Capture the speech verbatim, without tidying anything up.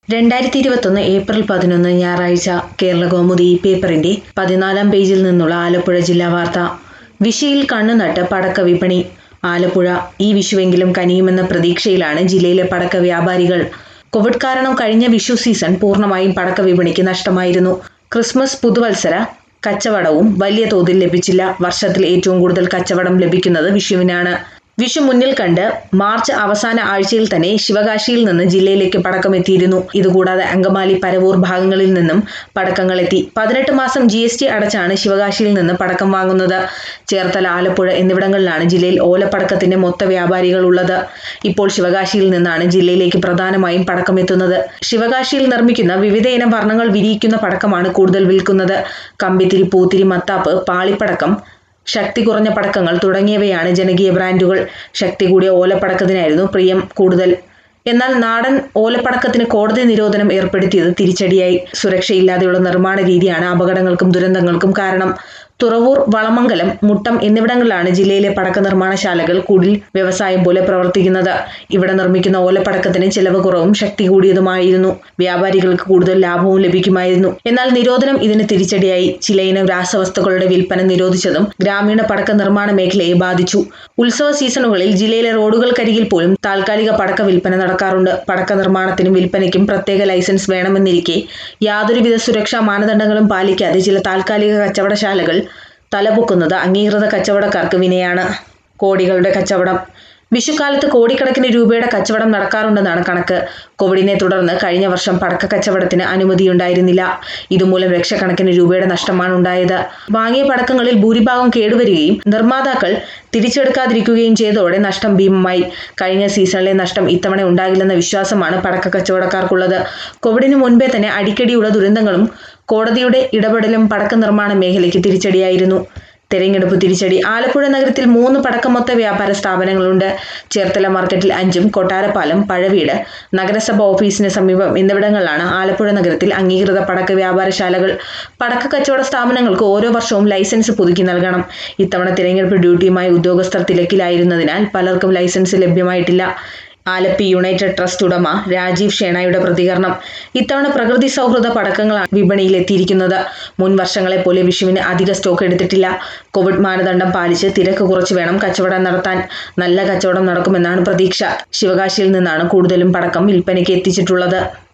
രണ്ടായിരത്തി ഇരുപത്തൊന്ന് ഏപ്രിൽ പതിനൊന്ന് ഞായറാഴ്ച കേരളകൗമുദി പേപ്പറിന്റെ പതിനാലാം പേജിൽ നിന്നുള്ള ആലപ്പുഴ ജില്ലാ വാർത്ത. വിഷുവിൽ കണ്ണുനട്ട് പടക്ക വിപണി. ആലപ്പുഴ. ഈ വിഷുവെങ്കിലും കനിയുമെന്ന പ്രതീക്ഷയിലാണ് ജില്ലയിലെ പടക്ക വ്യാപാരികൾ. കോവിഡ് കാരണം കഴിഞ്ഞ വിഷു സീസൺ പൂർണ്ണമായും പടക്ക വിപണിക്ക് നഷ്ടമായിരുന്നു. ക്രിസ്മസ്, പുതുവത്സര കച്ചവടവും വലിയ തോതിൽ ലഭിച്ചില്ല. വർഷത്തിൽ ഏറ്റവും കൂടുതൽ കച്ചവടം ലഭിക്കുന്നത് വിഷുവിനാണ്. വിഷു മുന്നിൽ കണ്ട് മാർച്ച് അവസാന ആഴ്ചയിൽ തന്നെ ശിവകാശിയിൽ നിന്ന് ജില്ലയിലേക്ക് പടക്കം എത്തിയിരുന്നു. ഇതുകൂടാതെ അങ്കമാലി, പരവൂർ ഭാഗങ്ങളിൽ നിന്നും പടക്കങ്ങൾ എത്തി. പതിനെട്ട് മാസം ജി എസ് ടി അടച്ചാണ് ശിവകാശിയിൽ നിന്ന് പടക്കം വാങ്ങുന്നത്. ചേർത്തല, ആലപ്പുഴ എന്നിവിടങ്ങളിലാണ് ജില്ലയിൽ ഓലപ്പടക്കത്തിന്റെ മൊത്ത വ്യാപാരികൾ ഉള്ളത്. ഇപ്പോൾ ശിവകാശിയിൽ നിന്നാണ് ജില്ലയിലേക്ക് പ്രധാനമായും പടക്കം എത്തുന്നത്. ശിവകാശിയിൽ നിർമ്മിക്കുന്ന വിവിധയിനം വർണ്ണങ്ങൾ വിരിയിക്കുന്ന പടക്കമാണ് കൂടുതൽ വിൽക്കുന്നത്. കമ്പിത്തിരി, പൂത്തിരി, മത്താപ്പ്, പാളിപ്പടക്കം, ശക്തി കുറഞ്ഞ പടക്കങ്ങൾ തുടങ്ങിയവയാണ് ജനകീയ ബ്രാൻഡുകൾ. ശക്തി കൂടിയ ഓലപ്പടക്കത്തിനായിരുന്നു പ്രിയം കൂടുതൽ. എന്നാൽ നാടൻ ഓലപ്പടക്കത്തിന് കോടതി നിരോധനം ഏർപ്പെടുത്തിയത് തിരിച്ചടിയായി. സുരക്ഷയില്ലാതെയുള്ള നിർമ്മാണ രീതിയാണ് അപകടങ്ങൾക്കും ദുരന്തങ്ങൾക്കും കാരണം. തുറവൂർ, വളമംഗലം, മുട്ടം എന്നിവിടങ്ങളിലാണ് ജില്ലയിലെ പടക്ക നിർമ്മാണശാലകൾ കുടിൽ വ്യവസായം പോലെ പ്രവർത്തിക്കുന്നത്. ഇവിടെ നിർമ്മിക്കുന്ന ഓലപ്പടക്കത്തിന് ചെലവ് കുറവും ശക്തി കൂടിയതുമായിരുന്നു. വ്യാപാരികൾക്ക് കൂടുതൽ ലാഭവും ലഭിക്കുമായിരുന്നു. എന്നാൽ നിരോധനം ഇതിന് തിരിച്ചടിയായി. ചിലയിനം രാസവസ്തുക്കളുടെ വിൽപ്പന നിരോധിച്ചതും ഗ്രാമീണ പടക്ക നിർമ്മാണ മേഖലയെ ബാധിച്ചു. ഉത്സവ സീസണുകളിൽ ജില്ലയിലെ റോഡുകൾക്കരികിൽ പോലും താൽക്കാലിക പടക്ക വിൽപ്പന നടക്കാറുണ്ട്. പടക്ക നിർമ്മാണത്തിനും വിൽപ്പനയ്ക്കും പ്രത്യേക ലൈസൻസ് വേണമെന്നിരിക്കെ യാതൊരുവിധ സുരക്ഷാ മാനദണ്ഡങ്ങളും പാലിക്കാതെ ചില താൽക്കാലിക കച്ചവടശാലകൾ തലപൊക്കുന്നത് അംഗീകൃത കച്ചവടക്കാർക്ക് വിനയാണ്. കോടികളുടെ കച്ചവടം. വിഷുക്കാലത്ത് കോടിക്കണക്കിന് രൂപയുടെ കച്ചവടം നടക്കാറുണ്ടെന്നാണ് കണക്ക്. കോവിഡിനെ തുടർന്ന് കഴിഞ്ഞ വർഷം പടക്ക കച്ചവടത്തിന് അനുമതിയുണ്ടായിരുന്നില്ല. ഇതുമൂലം ലക്ഷക്കണക്കിന് രൂപയുടെ നഷ്ടമാണ് ഉണ്ടായത്. വാങ്ങിയ പടക്കങ്ങളിൽ ഭൂരിഭാഗം കേടുവരികയും നിർമ്മാതാക്കൾ തിരിച്ചെടുക്കാതിരിക്കുകയും ചെയ്തതോടെ നഷ്ടം ഭീമമായി. കഴിഞ്ഞ സീസണിലെ നഷ്ടം ഇത്തവണ ഉണ്ടാകില്ലെന്ന വിശ്വാസമാണ് പടക്ക കച്ചവടക്കാർക്കുള്ളത്. കോവിഡിന് മുൻപേ തന്നെ അടിക്കടിയുള്ള ദുരന്തങ്ങളും കോടതിയുടെ ഇടപെടലും പടക്ക നിർമ്മാണ മേഖലയ്ക്ക് തിരിച്ചടിയായിരുന്നു. തെരഞ്ഞെടുപ്പ് തിരിച്ചടി. ആലപ്പുഴ നഗരത്തിൽ മൂന്ന് പടക്കമൊത്ത വ്യാപാര സ്ഥാപനങ്ങളുണ്ട്. ചേർത്തല മാർക്കറ്റിൽ അഞ്ചും, കൊട്ടാരപ്പാലം, പഴവീട്, നഗരസഭ ഓഫീസിന് സമീപം എന്നിവിടങ്ങളിലാണ് ആലപ്പുഴ നഗരത്തിൽ അംഗീകൃത പടക്ക വ്യാപാരശാലകൾ. പടക്ക കച്ചവട സ്ഥാപനങ്ങൾക്ക് ഓരോ വർഷവും ലൈസൻസ് പുതുക്കി നൽകണം. ഇത്തവണ തിരഞ്ഞെടുപ്പ് ഡ്യൂട്ടിയുമായി ഉദ്യോഗസ്ഥർ തിരക്കിലായിരുന്നതിനാൽ പലർക്കും ലൈസൻസ് ലഭ്യമായിട്ടില്ല. ആലപ്പി യുണൈറ്റഡ് ട്രസ്റ്റ് ഉടമ രാജീവ് ഷേണായുടെ പ്രതികരണം. ഇത്തവണ പ്രകൃതി സൗഹൃദ പടക്കങ്ങളാണ് വിപണിയിൽ എത്തിയിരിക്കുന്നത്. മുൻ വർഷങ്ങളെ പോലെ വിഷുവിന് അധിക സ്റ്റോക്ക് എടുത്തിട്ടില്ല. കോവിഡ് മാനദണ്ഡം പാലിച്ച് തിരക്ക് കുറച്ച് വേണം കച്ചവടം നടത്താൻ. നല്ല കച്ചവടം നടക്കുമെന്നാണ് പ്രതീക്ഷ. ശിവകാശിയിൽ നിന്നാണ് കൂടുതലും പടക്കം വിൽപ്പനയ്ക്ക് എത്തിച്ചിട്ടുള്ളത്.